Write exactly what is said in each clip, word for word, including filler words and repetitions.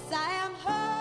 I am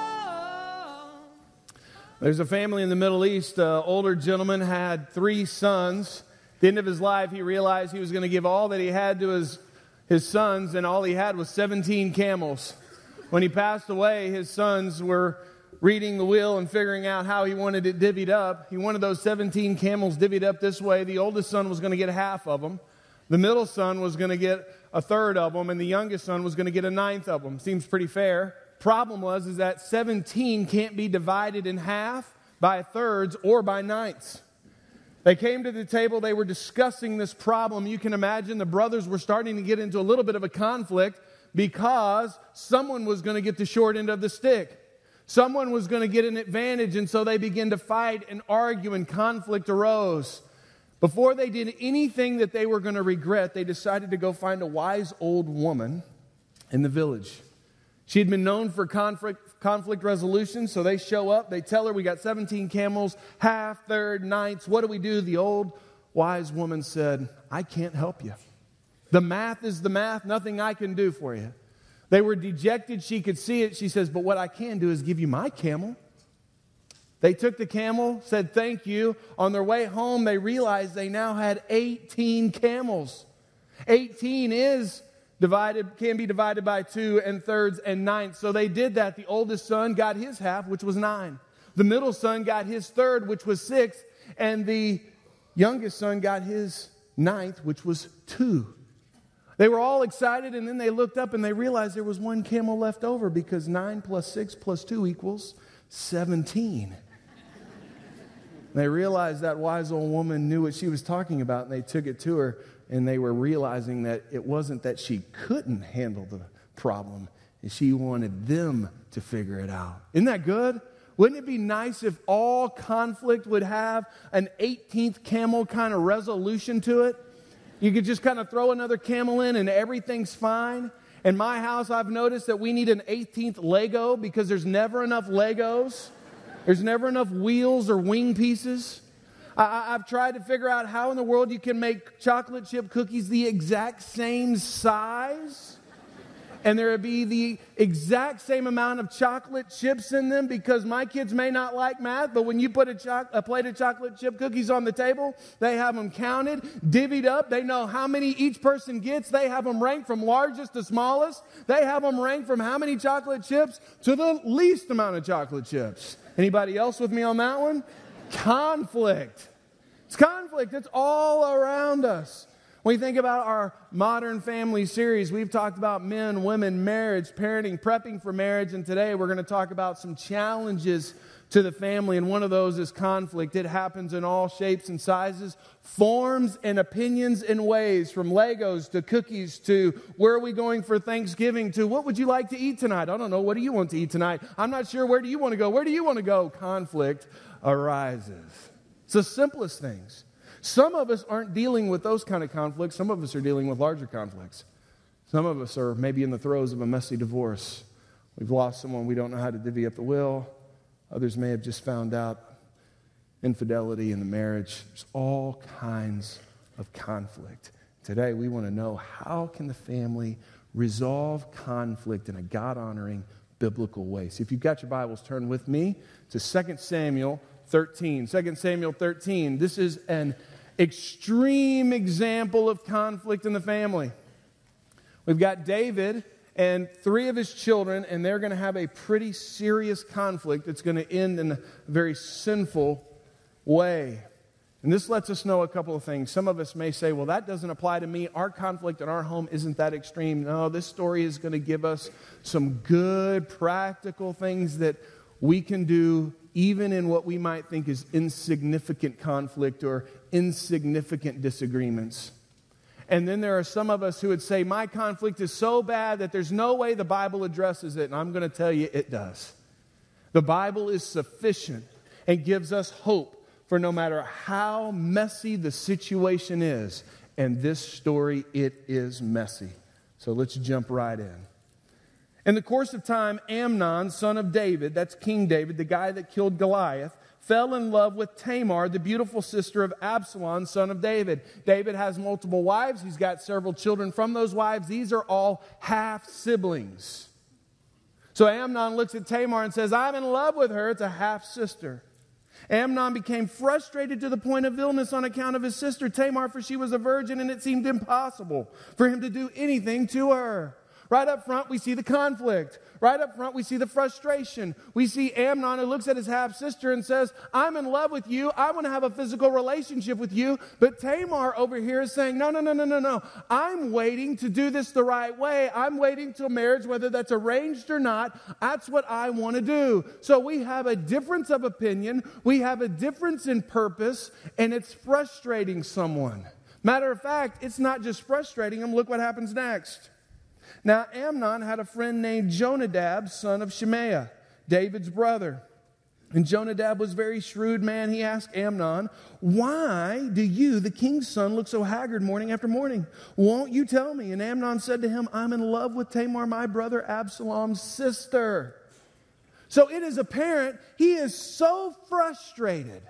home. There's a family in the Middle East. An uh, older gentleman had three sons. At the end of his life, he realized he was going to give all that he had to his, his sons, and all he had was seventeen camels. When he passed away, his sons were reading the will and figuring out how he wanted it divvied up. He wanted those seventeen camels divvied up this way. The oldest son was going to get half of them. The middle son was going to get a third of them, and the youngest son was going to get a ninth of them. Seems pretty fair. Problem was is that seventeen can't be divided in half by thirds or by ninths. They came to the table. They were discussing this problem. You can imagine the brothers were starting to get into a little bit of a conflict because someone was going to get the short end of the stick. Someone was going to get an advantage, and so they began to fight and argue, and conflict arose. Before they did anything that they were going to regret, they decided to go find a wise old woman in the village. She had been known for conflict, conflict resolution, so they show up. They tell her, we got seventeen camels, half, third, ninths. What do we do? The old wise woman said, I can't help you. The math is the math. Nothing I can do for you. They were dejected. She could see it. She says, but what I can do is give you my camel. They took the camel, said thank you. On their way home, they realized they now had eighteen camels. eighteen is divided, can be divided by two and thirds and ninths. So they did that. The oldest son got his half, which was nine. The middle son got his third, which was six. And the youngest son got his ninth, which was two. They were all excited, and then they looked up and they realized there was one camel left over, because nine plus six plus two equals seventeen. They realized that wise old woman knew what she was talking about, and they took it to her, and they were realizing that it wasn't that she couldn't handle the problem, and she wanted them to figure it out. Isn't that good? Wouldn't it be nice if all conflict would have an eighteenth camel kind of resolution to it? You could just kind of throw another camel in and everything's fine. In my house, I've noticed that we need an eighteenth Lego because there's never enough Legos. There's never enough wheels or wing pieces. I, I've tried to figure out how in the world you can make chocolate chip cookies the exact same size, and there would be the exact same amount of chocolate chips in them, because my kids may not like math, but when you put a, cho- a plate of chocolate chip cookies on the table, they have them counted, divvied up. They know how many each person gets. They have them ranked from largest to smallest. They have them ranked from how many chocolate chips to the least amount of chocolate chips. Anybody else with me on that one? Conflict. It's conflict. It's all around us. When you think about our Modern Family series, we've talked about men, women, marriage, parenting, prepping for marriage, and today we're going to talk about some challenges to the family, and one of those is conflict. It happens in all shapes and sizes, forms and opinions and ways, from Legos to cookies to where are we going for Thanksgiving to what would you like to eat tonight? I don't know. What do you want to eat tonight? I'm not sure. Where do you want to go? Where do you want to go? Conflict arises. It's the simplest things. Some of us aren't dealing with those kind of conflicts. Some of us are dealing with larger conflicts. Some of us are maybe in the throes of a messy divorce. We've lost someone, we don't know how to divvy up the will. Others may have just found out infidelity in the marriage. There's all kinds of conflict. Today we want to know, how can the family resolve conflict in a God-honoring, biblical way? So if you've got your Bibles, turn with me to Second Samuel thirteen. Second Samuel thirteen. This is an extreme example of conflict in the family. We've got David and three of his children, and they're going to have a pretty serious conflict that's going to end in a very sinful way. And this lets us know a couple of things. Some of us may say, well, that doesn't apply to me. Our conflict in our home isn't that extreme. No, this story is going to give us some good, practical things that we can do even in what we might think is insignificant conflict or insignificant disagreements. And then there are some of us who would say, my conflict is so bad that there's no way the Bible addresses it. And I'm going to tell you, it does. The Bible is sufficient and gives us hope for no matter how messy the situation is. And this story, it is messy. So let's jump right in. In the course of time, Amnon, son of David, that's King David, the guy that killed Goliath, fell in love with Tamar, the beautiful sister of Absalom, son of David. David has multiple wives. He's got several children from those wives. These are all half-siblings. So Amnon looks at Tamar and says, I'm in love with her. It's a half-sister. Amnon became frustrated to the point of illness on account of his sister Tamar, for she was a virgin, and it seemed impossible for him to do anything to her. Right up front, we see the conflict. Right up front, we see the frustration. We see Amnon who looks at his half-sister and says, I'm in love with you. I want to have a physical relationship with you. But Tamar over here is saying, no, no, no, no, no, no. I'm waiting to do this the right way. I'm waiting till marriage, whether that's arranged or not. That's what I want to do. So we have a difference of opinion. We have a difference in purpose, and it's frustrating someone. Matter of fact, it's not just frustrating them. Look what happens next. Now, Amnon had a friend named Jonadab, son of Shemaiah, David's brother. And Jonadab was a very shrewd man. He asked Amnon, why do you, the king's son, look so haggard morning after morning? Won't you tell me? And Amnon said to him, I'm in love with Tamar, my brother Absalom's sister. So it is apparent he is so frustrated.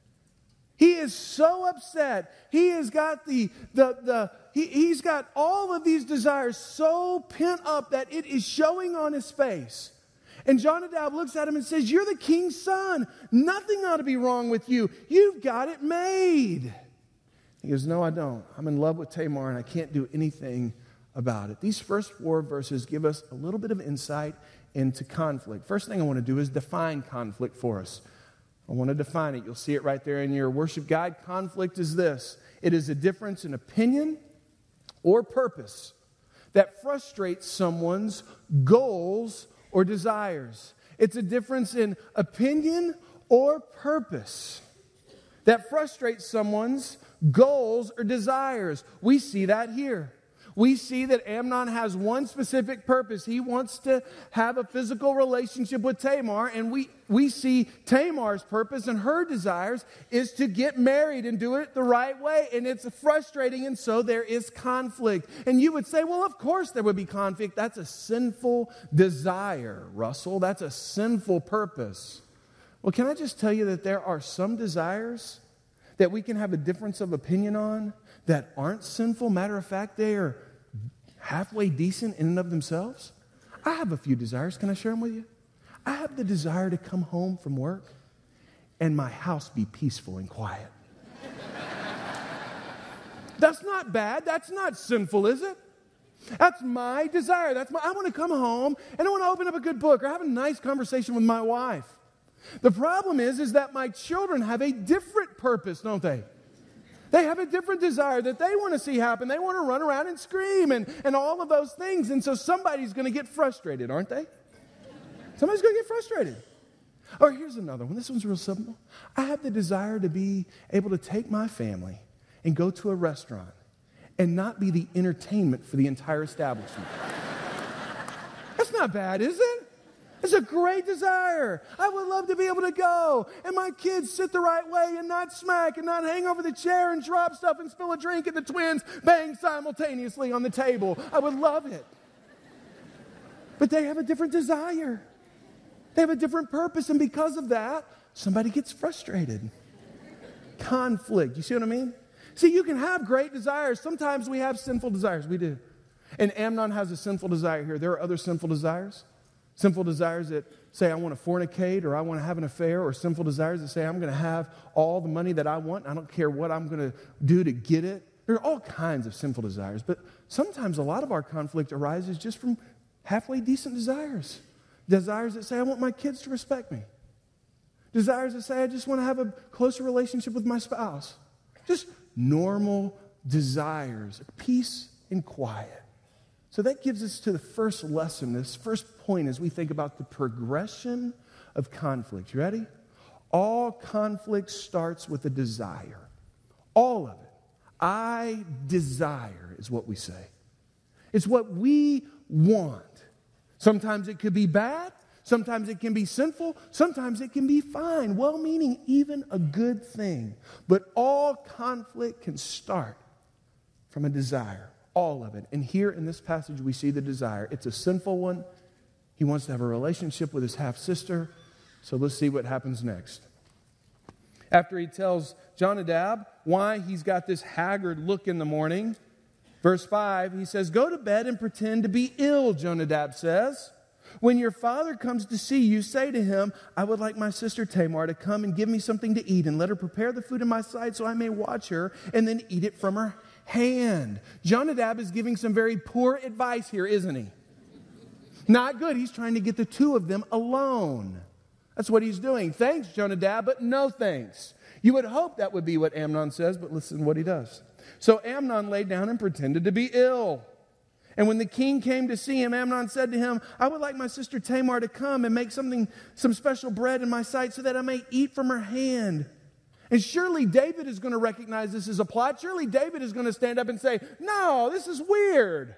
He is so upset. He has got the, the, the he, he's got all of these desires so pent up that it is showing on his face. And Jonadab looks at him and says, you're the king's son. Nothing ought to be wrong with you. You've got it made. He goes, no, I don't. I'm in love with Tamar and I can't do anything about it. These first four verses give us a little bit of insight into conflict. First thing I want to do is define conflict for us. I want to define it. You'll see it right there in your worship guide. Conflict is this. It is a difference in opinion or purpose that frustrates someone's goals or desires. It's a difference in opinion or purpose that frustrates someone's goals or desires. We see that here. We see that Amnon has one specific purpose. He wants to have a physical relationship with Tamar, and we, we see Tamar's purpose and her desires is to get married and do it the right way, and it's frustrating, and so there is conflict. And you would say, well, of course there would be conflict. That's a sinful desire, Russell. That's a sinful purpose. Well, can I just tell you that there are some desires that we can have a difference of opinion on that aren't sinful? Matter of fact, they are halfway decent in and of themselves. I have a few desires. Can I share them with you? I have the desire to come home from work and my house be peaceful and quiet. That's not bad. That's not sinful, is it? That's my desire. That's my, I want to come home and I want to open up a good book or have a nice conversation with my wife. The problem is, is that my children have a different purpose, don't they? They have a different desire that they want to see happen. They want to run around and scream and, and all of those things. And so somebody's going to get frustrated, aren't they? Somebody's going to get frustrated. Or here's another one. This one's real simple. I have the desire to be able to take my family and go to a restaurant and not be the entertainment for the entire establishment. That's not bad, is it? It's a great desire. I would love to be able to go and my kids sit the right way and not smack and not hang over the chair and drop stuff and spill a drink and the twins bang simultaneously on the table. I would love it. But they have a different desire. They have a different purpose, and because of that, somebody gets frustrated. Conflict. You see what I mean? See, you can have great desires. Sometimes we have sinful desires. We do. And Amnon has a sinful desire here. There are other sinful desires. Sinful desires that say, I want to fornicate, or I want to have an affair, or sinful desires that say, I'm going to have all the money that I want. I don't care what I'm going to do to get it. There are all kinds of sinful desires. But sometimes a lot of our conflict arises just from halfway decent desires. Desires that say, I want my kids to respect me. Desires that say, I just want to have a closer relationship with my spouse. Just normal desires, peace and quiet. So that gives us to the first lesson, this first point as we think about the progression of conflict. You ready? All conflict starts with a desire. All of it. I desire is what we say. It's what we want. Sometimes it could be bad. Sometimes it can be sinful. Sometimes it can be fine, well-meaning, even a good thing. But all conflict can start from a desire. All of it. And here in this passage, we see the desire. It's a sinful one. He wants to have a relationship with his half-sister. So let's see what happens next. After he tells Jonadab why he's got this haggard look in the morning, verse five, he says, go to bed and pretend to be ill, Jonadab says. When your father comes to see you, say to him, I would like my sister Tamar to come and give me something to eat, and let her prepare the food in my sight so I may watch her and then eat it from her hand. Jonadab is giving some very poor advice here, isn't he? Not good. He's trying to get the two of them alone. That's what he's doing. Thanks, Jonadab, but no thanks. You would hope that would be what Amnon says, but listen to what he does. So Amnon lay down and pretended to be ill. And when the king came to see him, Amnon said to him, I would like my sister Tamar to come and make something, some special bread in my sight so that I may eat from her hand. And surely David is going to recognize this as a plot. Surely David is going to stand up and say, no, this is weird.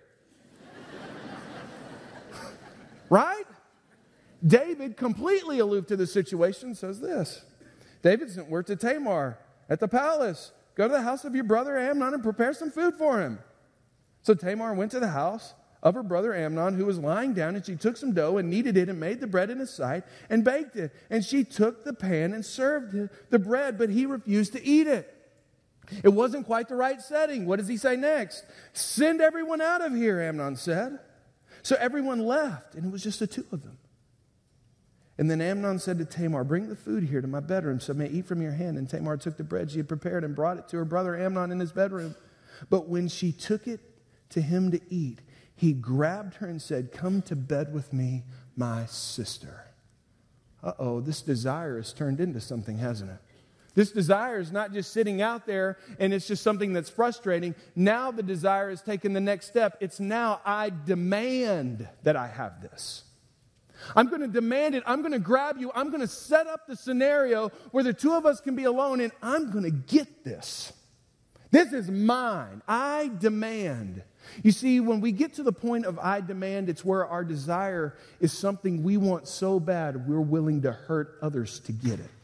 Right? David, completely aloof to the situation, says this. David sent word to Tamar at the palace. Go to the house of your brother Amnon and prepare some food for him. So Tamar went to the house of her brother Amnon, who was lying down, and she took some dough and kneaded it and made the bread in his sight and baked it. And she took the pan and served the bread, but he refused to eat it. It wasn't quite the right setting. What does he say next? Send everyone out of here, Amnon said. So everyone left, and it was just the two of them. And then Amnon said to Tamar, bring the food here to my bedroom so I may eat from your hand. And Tamar took the bread she had prepared and brought it to her brother Amnon in his bedroom. But when she took it to him to eat, he grabbed her and said, come to bed with me, my sister. Uh-oh, this desire has turned into something, hasn't it? This desire is not just sitting out there and it's just something that's frustrating. Now the desire has taken the next step. It's now, I demand that I have this. I'm going to demand it. I'm going to grab you. I'm going to set up the scenario where the two of us can be alone, and I'm going to get this. This is mine. I demand. You see, when we get to the point of I demand, it's where our desire is something we want so bad we're willing to hurt others to get it.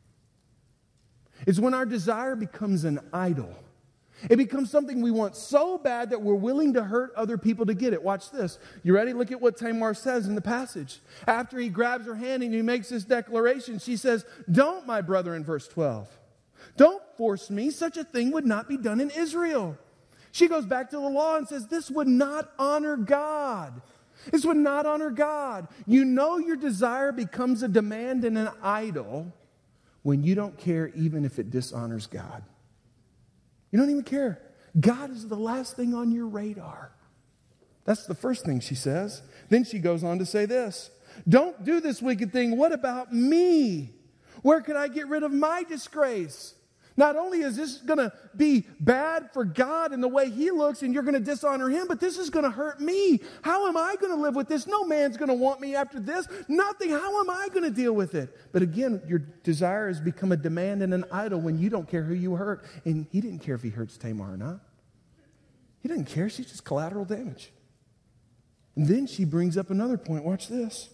It's when our desire becomes an idol. It becomes something we want so bad that we're willing to hurt other people to get it. Watch this. You ready? Look at what Tamar says in the passage. After he grabs her hand and he makes this declaration, she says, don't, my brother, in verse twelve. Don't force me. Such a thing would not be done in Israel. She goes back to the law and says, this would not honor God. This would not honor God. You know your desire becomes a demand and an idol when you don't care even if it dishonors God. You don't even care. God is the last thing on your radar. That's the first thing she says. Then she goes on to say this. Don't do this wicked thing. What about me? Where could I get rid of my disgrace? Not only is this going to be bad for God and the way he looks and you're going to dishonor him, but this is going to hurt me. How am I going to live with this? No man's going to want me after this. Nothing. How am I going to deal with it? But again, your desire has become a demand and an idol when you don't care who you hurt. And he didn't care if he hurts Tamar or not. He doesn't care. She's just collateral damage. And then she brings up another point. Watch this.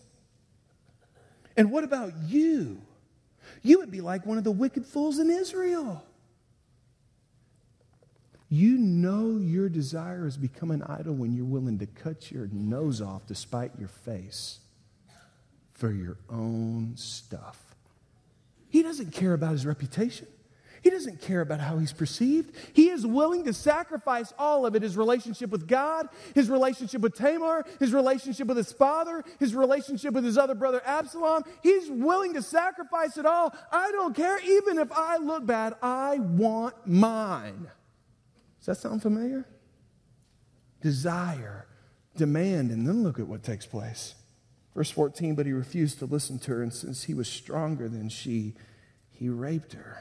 And what about you? You would be like one of the wicked fools in Israel. You know your desire has become an idol when you're willing to cut your nose off to spite your face for your own stuff. He doesn't care about his reputation. He doesn't care about how he's perceived. He is willing to sacrifice all of it, his relationship with God, his relationship with Tamar, his relationship with his father, his relationship with his other brother Absalom. He's willing to sacrifice it all. I don't care. Even if I look bad, I want mine. Does that sound familiar? Desire, demand, and then look at what takes place. Verse fourteen, but he refused to listen to her, and since he was stronger than she, he raped her.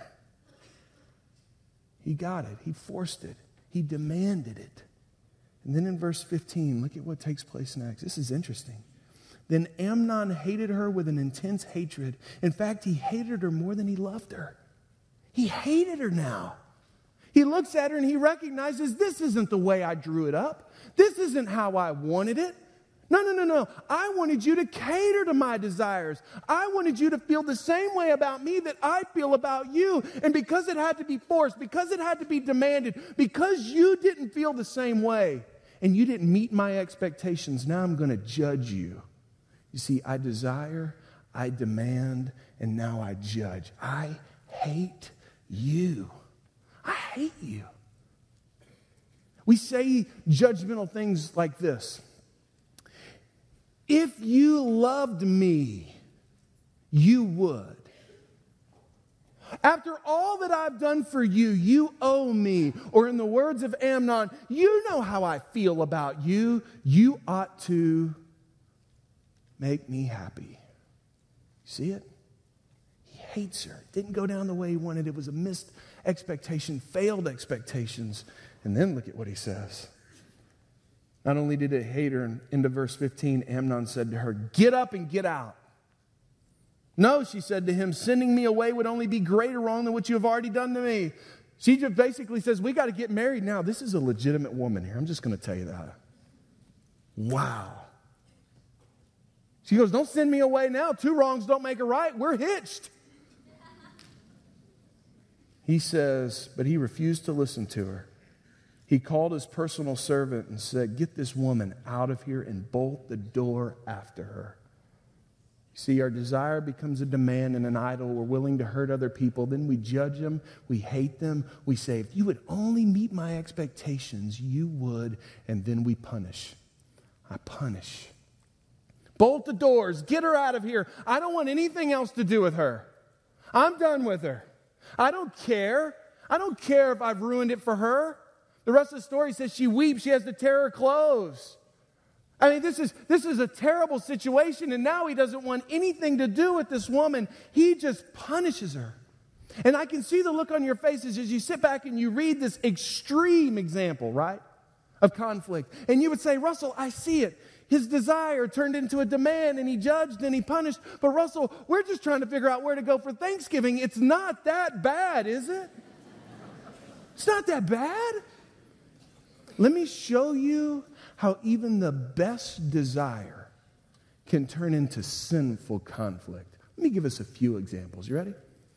He got it. He forced it. He demanded it. And then in verse fifteen, look at what takes place next. This is interesting. Then Amnon hated her with an intense hatred. In fact, he hated her more than he loved her. He hated her now. He looks at her and he recognizes this isn't the way I drew it up. This isn't how I wanted it. No, no, no, no. I wanted you to cater to my desires. I wanted you to feel the same way about me that I feel about you. And because it had to be forced, because it had to be demanded, because you didn't feel the same way and you didn't meet my expectations, now I'm going to judge you. You see, I desire, I demand, and now I judge. I hate you. I hate you. We say judgmental things like this. If you loved me, you would. After all that I've done for you, you owe me. Or in the words of Amnon, you know how I feel about you. You ought to make me happy. See it? He hates her. It didn't go down the way he wanted. It was a missed expectation, failed expectations. And then look at what he says. Not only did he hate her, and into verse fifteen, Amnon said to her, get up and get out. No, she said to him, sending me away would only be greater wrong than what you have already done to me. She just basically says, we got to get married now. This is a legitimate woman here. I'm just going to tell you that. Wow. She goes, don't send me away now. Two wrongs don't make a right. We're hitched. He says, but he refused to listen to her. He called his personal servant and said, get this woman out of here and bolt the door after her. See, our desire becomes a demand and an idol. We're willing to hurt other people. Then we judge them. We hate them. We say, if you would only meet my expectations, you would. And then we punish. I punish. Bolt the doors. Get her out of here. I don't want anything else to do with her. I'm done with her. I don't care. I don't care if I've ruined it for her. The rest of the story says she weeps. She has to tear her clothes. I mean, this is this is a terrible situation, and now he doesn't want anything to do with this woman. He just punishes her. And I can see the look on your faces as you sit back and you read this extreme example, right, of conflict. And you would say, Russell, I see it. His desire turned into a demand, and he judged and he punished. But Russell, we're just trying to figure out where to go for Thanksgiving. It's not that bad, is it? It's not that bad. Let me show you how even the best desire can turn into sinful conflict. Let me give us a few examples. You ready?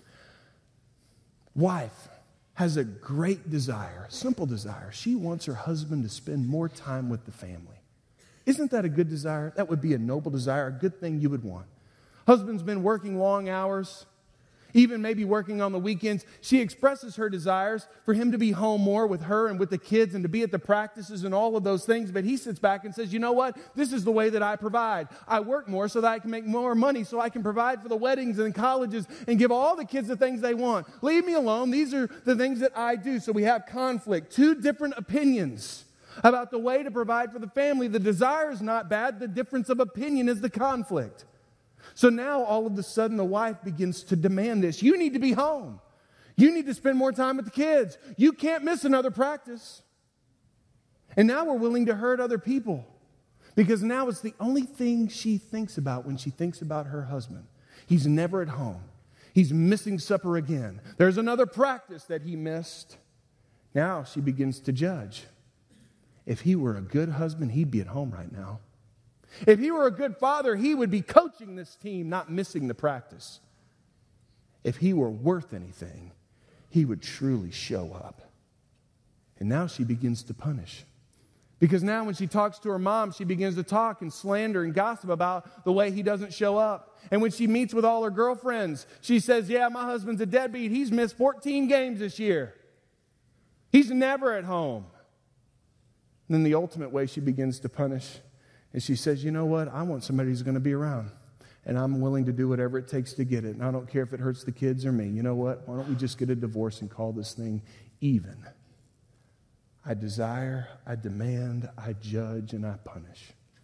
Wife has a great desire, a simple desire. She wants her husband to spend more time with the family. Isn't that a good desire? That would be a noble desire, a good thing you would want. Husband's been working long hours, even maybe working on the weekends. She expresses her desires for him to be home more with her and with the kids and to be at the practices and all of those things. But he sits back and says, you know what? This is the way that I provide. I work more so that I can make more money, so I can provide for the weddings and colleges and give all the kids the things they want. Leave me alone. These are the things that I do. So we have conflict. Two different opinions about the way to provide for the family. The desire is not bad. The difference of opinion is the conflict. So now all of a sudden the wife begins to demand this. You need to be home. You need to spend more time with the kids. You can't miss another practice. And now we're willing to hurt other people because now it's the only thing she thinks about when she thinks about her husband. He's never at home. He's missing supper again. There's another practice that he missed. Now she begins to judge. If he were a good husband, he'd be at home right now. If he were a good father, he would be coaching this team, not missing the practice. If he were worth anything, he would truly show up. And now she begins to punish. Because now when she talks to her mom, she begins to talk and slander and gossip about the way he doesn't show up. And when she meets with all her girlfriends, she says, yeah, my husband's a deadbeat. He's missed fourteen games this year. He's never at home. And then the ultimate way she begins to punish is she says, you know what? I want somebody who's going to be around. And I'm willing to do whatever it takes to get it. And I don't care if it hurts the kids or me. You know what? Why don't we just get a divorce and call this thing even? I desire, I demand, I judge, and I punish.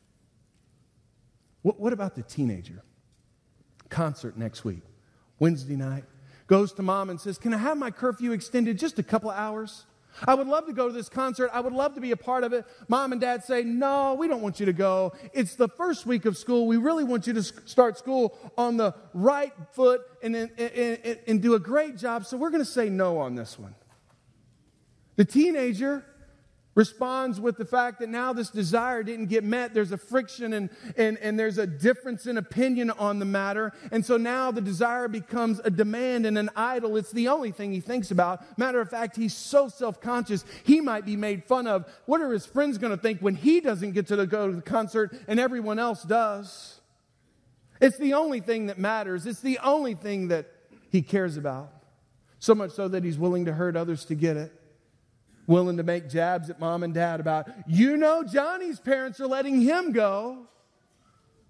What, what about the teenager? Concert next week, Wednesday night. Goes to mom and says, can I have my curfew extended just a couple of hours? I would love to go to this concert. I would love to be a part of it. Mom and dad say, no, we don't want you to go. It's the first week of school. We really want you to start school on the right foot and, and, and, and do a great job. So we're going to say no on this one. The teenager responds with the fact that now this desire didn't get met. There's a friction and, and, and there's a difference in opinion on the matter. And so now the desire becomes a demand and an idol. It's the only thing he thinks about. Matter of fact, he's so self-conscious, he might be made fun of. What are his friends going to think when he doesn't get to go to the concert and everyone else does? It's the only thing that matters. It's the only thing that he cares about. So much so that he's willing to hurt others to get it. Willing to make jabs at mom and dad about, you know, Johnny's parents are letting him go.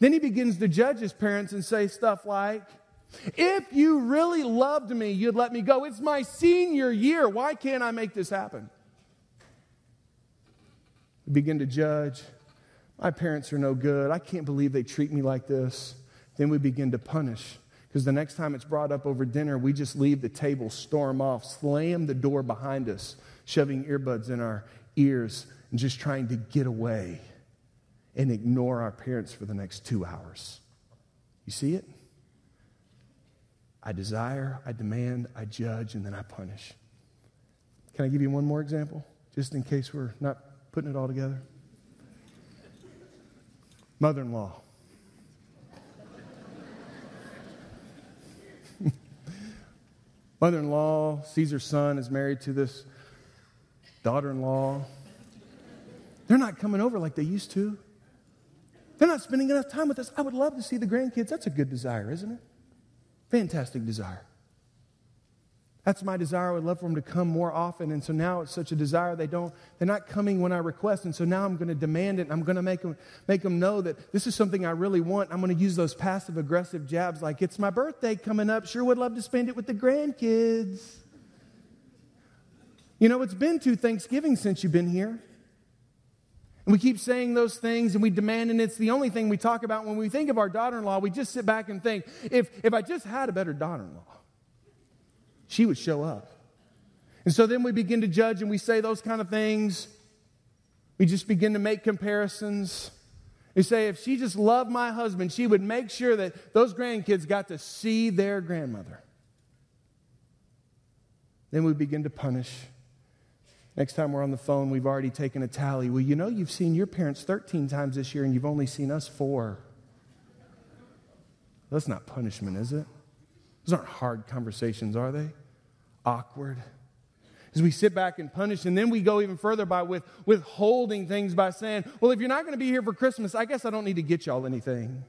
Then he begins to judge his parents and say stuff like, if you really loved me, you'd let me go. It's my senior year. Why can't I make this happen? We begin to judge. My parents are no good. I can't believe they treat me like this. Then we begin to punish. Because the next time it's brought up over dinner, we just leave the table, storm off, slam the door behind us, shoving earbuds in our ears, and just trying to get away and ignore our parents for the next two hours. You see it? I desire, I demand, I judge, and then I punish. Can I give you one more example, just in case we're not putting it all together? Mother-in-law. Mother-in-law sees her son is married to this daughter-in-law. They're not coming over like they used to. They're not spending enough time with us. I would love to see the grandkids. That's a good desire, isn't it? Fantastic desire. That's my desire. I would love for them to come more often. And so now it's such a desire. They don't, they're not coming when I request. And so now I'm going to demand it. And I'm going to make them, make them know that this is something I really want. I'm going to use those passive aggressive jabs like, it's my birthday coming up. Sure would love to spend it with the grandkids. You know, it's been two Thanksgivings since you've been here. And we keep saying those things and we demand, and it's the only thing we talk about. When we think of our daughter-in-law, we just sit back and think, if, if I just had a better daughter-in-law, she would show up. And so then we begin to judge and we say those kind of things. We just begin to make comparisons. We say, if she just loved my husband, she would make sure that those grandkids got to see their grandmother. Then we begin to punish. Next time we're on the phone, we've already taken a tally. Well, you know, you've seen your parents thirteen times this year and you've only seen us four. That's not punishment, is it? Those aren't hard conversations, are they? Awkward. As we sit back and punish, and then we go even further by with withholding things by saying, well, if you're not going to be here for Christmas, I guess I don't need to get y'all anything.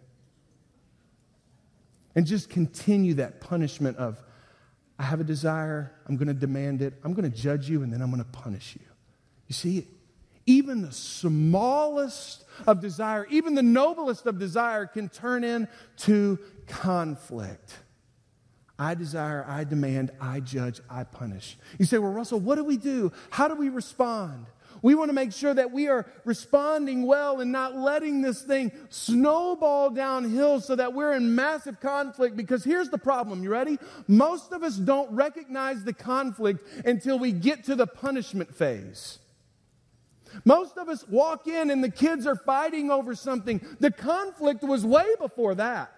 And just continue that punishment of, I have a desire, I'm going to demand it, I'm going to judge you, and then I'm going to punish you. You see, even the smallest of desire, even the noblest of desire can turn into conflict. I desire, I demand, I judge, I punish. You say, well, Russell, what do we do? How do we respond? We want to make sure that we are responding well and not letting this thing snowball downhill so that we're in massive conflict. Because here's the problem. You ready? Most of us don't recognize the conflict until we get to the punishment phase. Most of us walk in and the kids are fighting over something. The conflict was way before that.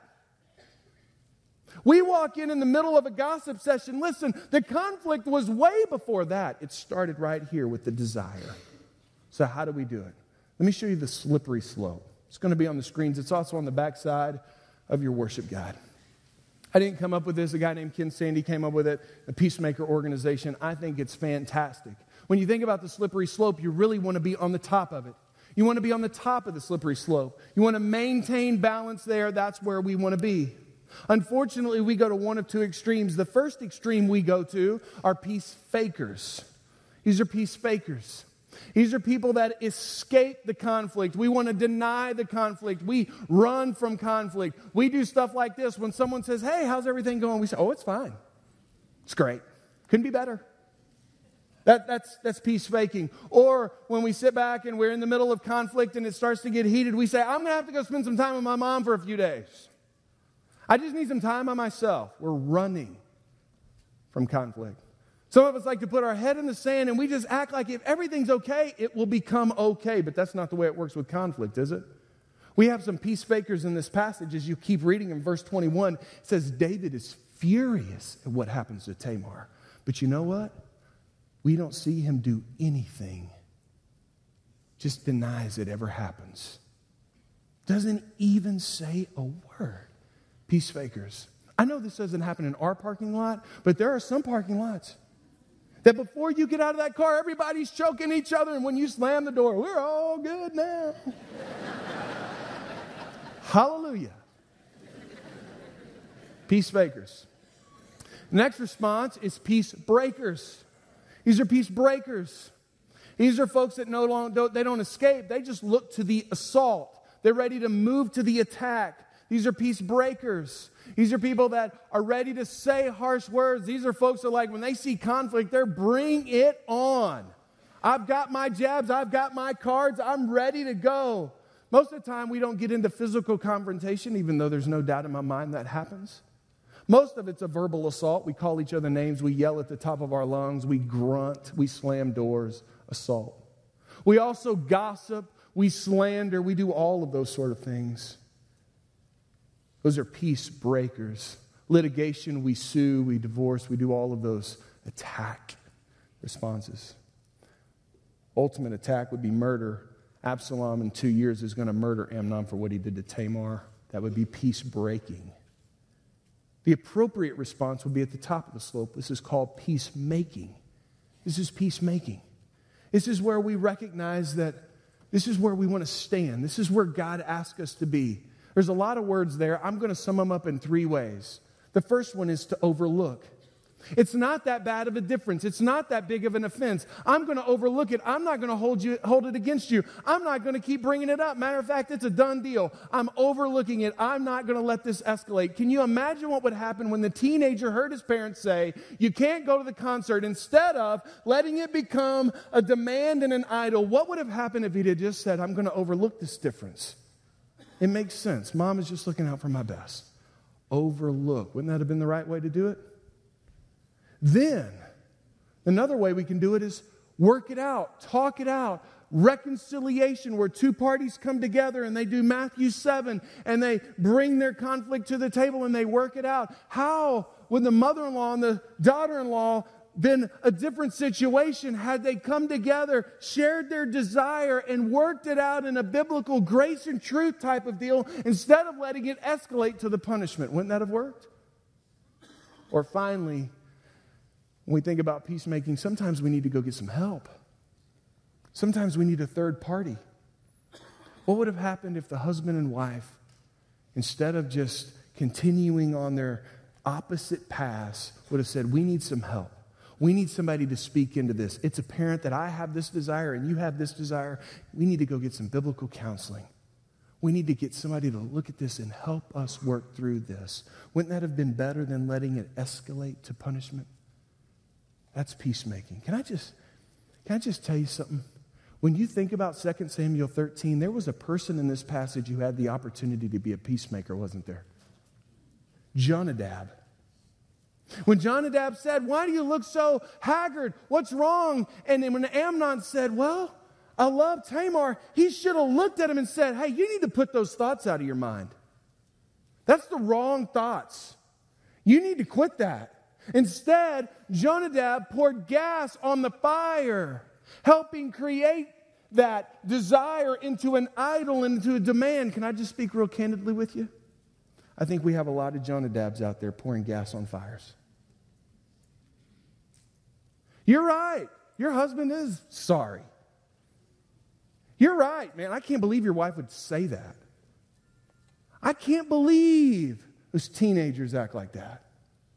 We walk in in the middle of a gossip session. Listen, the conflict was way before that. It started right here with the desire. So how do we do it? Let me show you the slippery slope. It's going to be on the screens. It's also on the back side of your worship guide. I didn't come up with this. A guy named Ken Sandy came up with it, a Peacemaker organization. I think it's fantastic. When you think about the slippery slope, you really want to be on the top of it. You want to be on the top of the slippery slope. You want to maintain balance there. That's where we want to be. Unfortunately, we go to one of two extremes. The first extreme we go to are peace fakers. These are peace fakers. These are people that escape the conflict. We want to deny the conflict. We run from conflict. We do stuff like this. When someone says, hey, how's everything going? We say, oh, it's fine. It's great. Couldn't be better. That, that's, that's peace faking. Or when we sit back and we're in the middle of conflict and it starts to get heated, we say, I'm going to have to go spend some time with my mom for a few days. I just need some time by myself. We're running from conflict. Some of us like to put our head in the sand and we just act like if everything's okay, it will become okay. But that's not the way it works with conflict, is it? We have some peace fakers in this passage. As you keep reading in verse twenty-one, it says David is furious at what happens to Tamar. But you know what? We don't see him do anything. Just denies it ever happens. Doesn't even say a word. Peace fakers. I know this doesn't happen in our parking lot, but there are some parking lots that before you get out of that car, everybody's choking each other, and when you slam the door, we're all good now. Hallelujah. Peace fakers. Next response is peace breakers. These are peace breakers. These are folks that no longer don't, they don't escape. They just look to the assault. They're ready to move to the attack. These are peace breakers. These are people that are ready to say harsh words. These are folks that, like, when they see conflict, they're bring it on. I've got my jabs. I've got my cards. I'm ready to go. Most of the time, we don't get into physical confrontation, even though there's no doubt in my mind that happens. Most of it's a verbal assault. We call each other names. We yell at the top of our lungs. We grunt. We slam doors. Assault. We also gossip. We slander. We do all of those sort of things. Those are peace breakers. Litigation, we sue, we divorce, we do all of those attack responses. Ultimate attack would be murder. Absalom in two years is going to murder Amnon for what he did to Tamar. That would be peace breaking. The appropriate response would be at the top of the slope. This is called peacemaking. This is peacemaking. This is where we recognize that this is where we want to stand. This is where God asks us to be. There's a lot of words there. I'm going to sum them up in three ways. The first one is to overlook. It's not that bad of a difference. It's not that big of an offense. I'm going to overlook it. I'm not going to hold you, hold it against you. I'm not going to keep bringing it up. Matter of fact, it's a done deal. I'm overlooking it. I'm not going to let this escalate. Can you imagine what would happen when the teenager heard his parents say, you can't go to the concert, instead of letting it become a demand and an idol? What would have happened if he had just said, I'm going to overlook this difference? It makes sense. Mom is just looking out for my best. Overlook. Wouldn't that have been the right way to do it? Then, another way we can do it is work it out, talk it out. Reconciliation, where two parties come together and they do Matthew seven and they bring their conflict to the table and they work it out. How would the mother-in-law and the daughter-in-law been a different situation had they come together, shared their desire, and worked it out in a biblical grace and truth type of deal instead of letting it escalate to the punishment? Wouldn't that have worked? Or finally, when we think about peacemaking, sometimes we need to go get some help. Sometimes we need a third party. What would have happened if the husband and wife, instead of just continuing on their opposite paths, would have said, we need some help. We need somebody to speak into this. It's apparent that I have this desire and you have this desire. We need to go get some biblical counseling. We need to get somebody to look at this and help us work through this. Wouldn't that have been better than letting it escalate to punishment? That's peacemaking. Can I just, can I just tell you something? When you think about Second Samuel thirteen, there was a person in this passage who had the opportunity to be a peacemaker, wasn't there? Jonadab. When Jonadab said, why do you look so haggard? What's wrong? And then when Amnon said, well, I love Tamar, he should have looked at him and said, hey, you need to put those thoughts out of your mind. That's the wrong thoughts. You need to quit that. Instead, Jonadab poured gas on the fire, helping create that desire into an idol, into a demand. Can I just speak real candidly with you? I think we have a lot of Jonadabs out there pouring gas on fires. You're right. Your husband is sorry. You're right, man. I can't believe your wife would say that. I can't believe those teenagers act like that.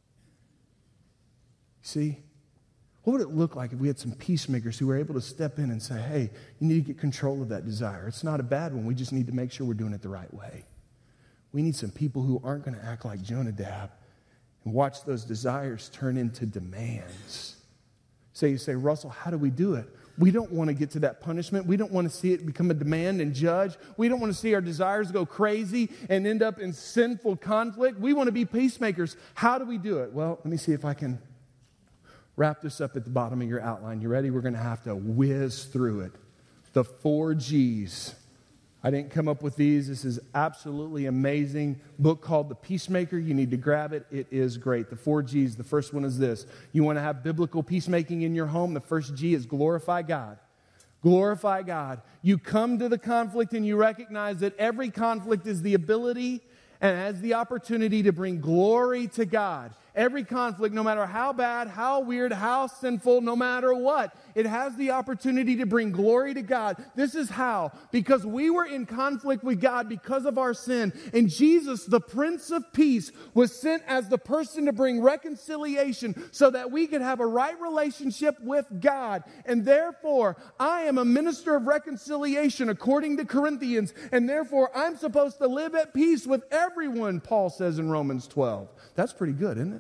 See? What would it look like if we had some peacemakers who were able to step in and say, hey, you need to get control of that desire. It's not a bad one. We just need to make sure we're doing it the right way. We need some people who aren't going to act like Jonadab and watch those desires turn into demands. So you say, Russell, how do we do it? We don't want to get to that punishment. We don't want to see it become a demand and judge. We don't want to see our desires go crazy and end up in sinful conflict. We want to be peacemakers. How do we do it? Well, let me see if I can wrap this up at the bottom of your outline. You ready? We're going to have to whiz through it. The four G's. I didn't come up with these. This is absolutely amazing book called The Peacemaker. You need to grab it. It is great. The four G's. The first one is this. You want to have biblical peacemaking in your home? The first G is glorify God. Glorify God. You come to the conflict and you recognize that every conflict is the ability and has the opportunity to bring glory to God. Every conflict, no matter how bad, how weird, how sinful, no matter what, it has the opportunity to bring glory to God. This is how. Because we were in conflict with God because of our sin. And Jesus, the Prince of Peace, was sent as the person to bring reconciliation so that we could have a right relationship with God. And therefore, I am a minister of reconciliation according to Corinthians. And therefore, I'm supposed to live at peace with everyone, Paul says in Romans twelve. That's pretty good, isn't it?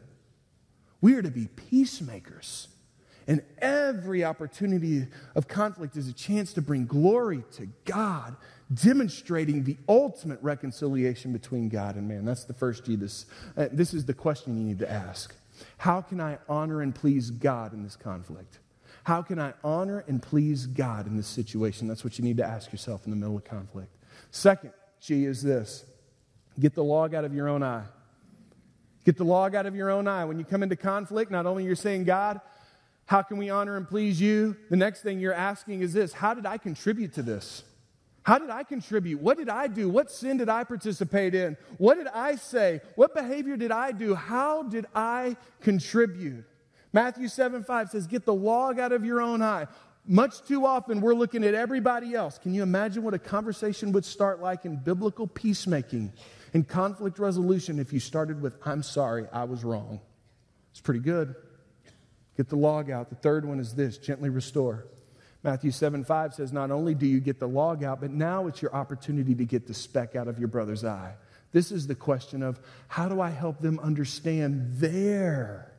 We are to be peacemakers. And every opportunity of conflict is a chance to bring glory to God, demonstrating the ultimate reconciliation between God and man. That's the first G. This, uh, this is the question you need to ask. How can I honor and please God in this conflict? How can I honor and please God in this situation? That's what you need to ask yourself in the middle of conflict. Second G is this. Get the log out of your own eye. Get the log out of your own eye. When you come into conflict, not only you're saying, God, how can we honor and please you? The next thing you're asking is this: how did I contribute to this? How did I contribute? What did I do? What sin did I participate in? What did I say? What behavior did I do? How did I contribute? Matthew seven five says, get the log out of your own eye. Much too often, we're looking at everybody else. Can you imagine what a conversation would start like in biblical peacemaking and conflict resolution if you started with, I'm sorry, I was wrong? It's pretty good. Get the log out. The third one is this: gently restore. Matthew seven five says, not only do you get the log out, but now it's your opportunity to get the speck out of your brother's eye. This is the question of, how do I help them understand their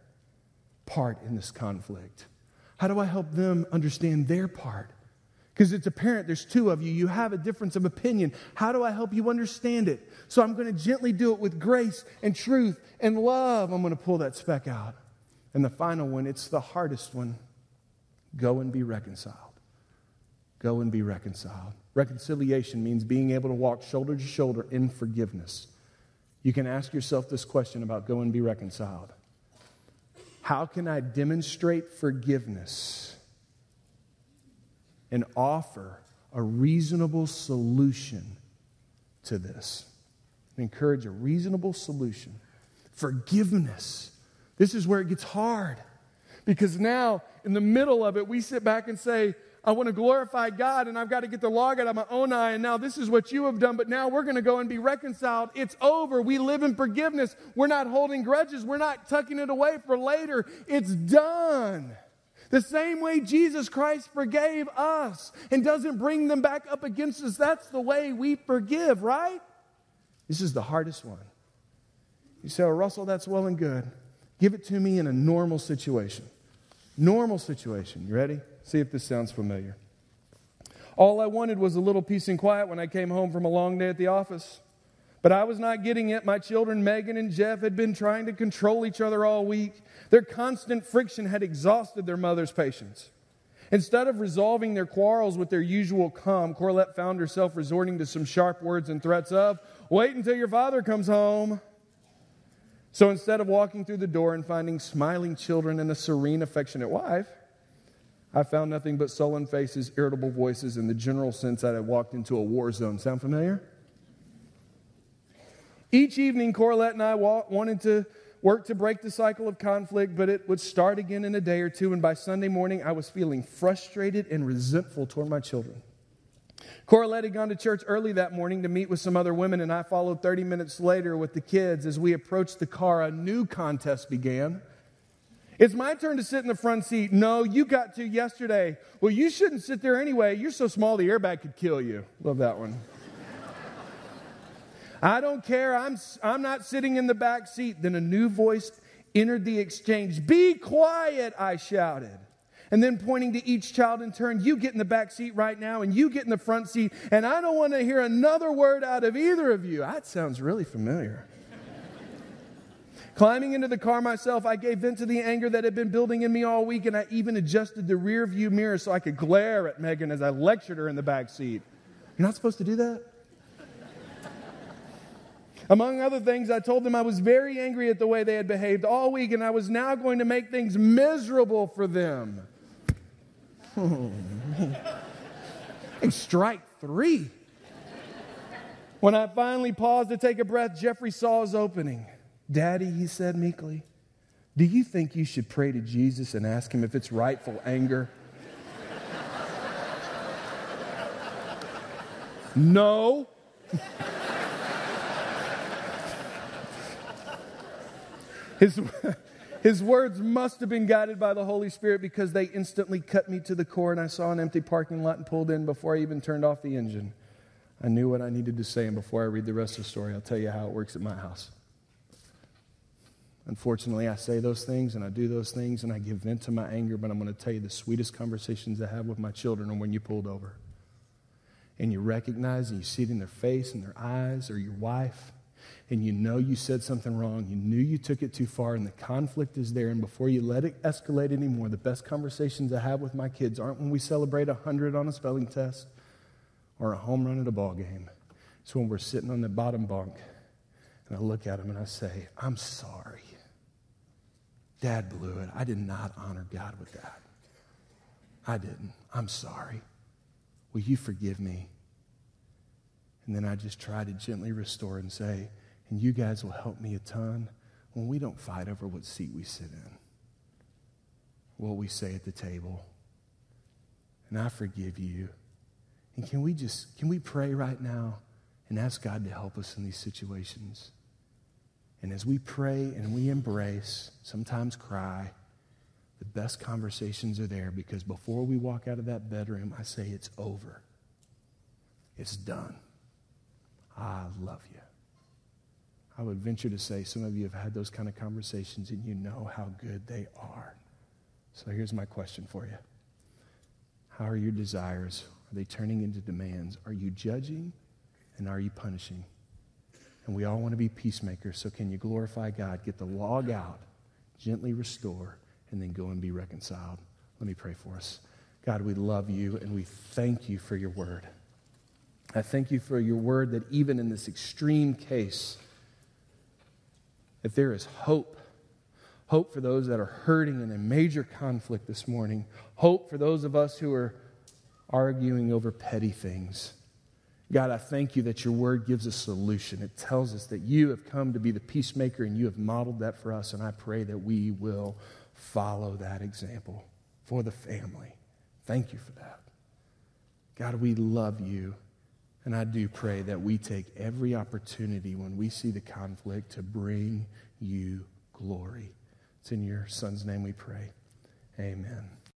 part in this conflict? How do I help them understand their part? Because it's apparent there's two of you. You have a difference of opinion. How do I help you understand it? So I'm going to gently do it with grace and truth and love. I'm going to pull that speck out. And the final one, it's the hardest one. Go and be reconciled. Go and be reconciled. Reconciliation means being able to walk shoulder to shoulder in forgiveness. You can ask yourself this question about go and be reconciled. How can I demonstrate forgiveness and offer a reasonable solution to this? Encourage a reasonable solution. Forgiveness. This is where it gets hard. Because now, in the middle of it, we sit back and say, I want to glorify God, and I've got to get the log out of my own eye, and now this is what you have done, but now we're going to go and be reconciled. It's over. We live in forgiveness. We're not holding grudges. We're not tucking it away for later. It's done. The same way Jesus Christ forgave us and doesn't bring them back up against us. That's the way we forgive, right? This is the hardest one. You say, oh, Russell, that's well and good. Give it to me in a normal situation. Normal situation. You ready? See if this sounds familiar. All I wanted was a little peace and quiet when I came home from a long day at the office. But I was not getting it. My children, Megan and Jeff, had been trying to control each other all week. Their constant friction had exhausted their mother's patience. Instead of resolving their quarrels with their usual calm, Corlette found herself resorting to some sharp words and threats of, wait until your father comes home. So instead of walking through the door and finding smiling children and a serene, affectionate wife, I found nothing but sullen faces, irritable voices, and the general sense that I walked into a war zone. Sound familiar? Each evening, Corlette and I wa- wanted to work to break the cycle of conflict, but it would start again in a day or two, and by Sunday morning, I was feeling frustrated and resentful toward my children. Corlette had gone to church early that morning to meet with some other women, and I followed thirty minutes later with the kids. As we approached the car, a new contest began. It's my turn to sit in the front seat. No, you got to yesterday. Well, you shouldn't sit there anyway. You're so small the airbag could kill you. Love that one. I don't care. I'm, I'm not sitting in the back seat. Then a new voice entered the exchange. Be quiet, I shouted. And then pointing to each child in turn, you get in the back seat right now and you get in the front seat. And I don't want to hear another word out of either of you. That sounds really familiar. Climbing into the car myself, I gave vent to the anger that had been building in me all week, and I even adjusted the rear view mirror so I could glare at Megan as I lectured her in the back seat. You're not supposed to do that? Among other things, I told them I was very angry at the way they had behaved all week, and I was now going to make things miserable for them. Oh, man. Hey, strike three. When I finally paused to take a breath, Jeffrey saw his opening. Daddy, he said meekly, do you think you should pray to Jesus and ask him if it's rightful anger? No. His, his words must have been guided by the Holy Spirit because they instantly cut me to the core, and I saw an empty parking lot and pulled in before I even turned off the engine. I knew what I needed to say, and before I read the rest of the story, I'll tell you how it works at my house. Unfortunately, I say those things and I do those things and I give vent to my anger, but I'm going to tell you the sweetest conversations I have with my children are when you pulled over. And you recognize and you see it in their face and their eyes, or your wife, and you know you said something wrong. You knew you took it too far and the conflict is there, and before you let it escalate anymore, the best conversations I have with my kids aren't when we celebrate a hundred on a spelling test or a home run at a ball game. It's when we're sitting on the bottom bunk and I look at them and I say, I'm sorry. Dad blew it. I did not honor God with that. I didn't. I'm sorry. Will you forgive me? And then I just try to gently restore and say, and you guys will help me a ton when we don't fight over what seat we sit in, what we say at the table. And I forgive you. And can we just, can we pray right now and ask God to help us in these situations? And as we pray and we embrace, sometimes cry, the best conversations are there, because before we walk out of that bedroom, I say it's over. It's done. I love you. I would venture to say some of you have had those kind of conversations and you know how good they are. So here's my question for you. How are your desires? Are they turning into demands? Are you judging and are you punishing? And we all want to be peacemakers, so can you glorify God, get the log out, gently restore, and then go and be reconciled? Let me pray for us. God, we love you and we thank you for your word. I thank you for your word that even in this extreme case, that there is hope. Hope for those that are hurting in a major conflict this morning. Hope for those of us who are arguing over petty things. God, I thank you that your word gives a solution. It tells us that you have come to be the peacemaker and you have modeled that for us, and I pray that we will follow that example for the family. Thank you for that. God, we love you, and I do pray that we take every opportunity when we see the conflict to bring you glory. It's in your Son's name we pray. Amen.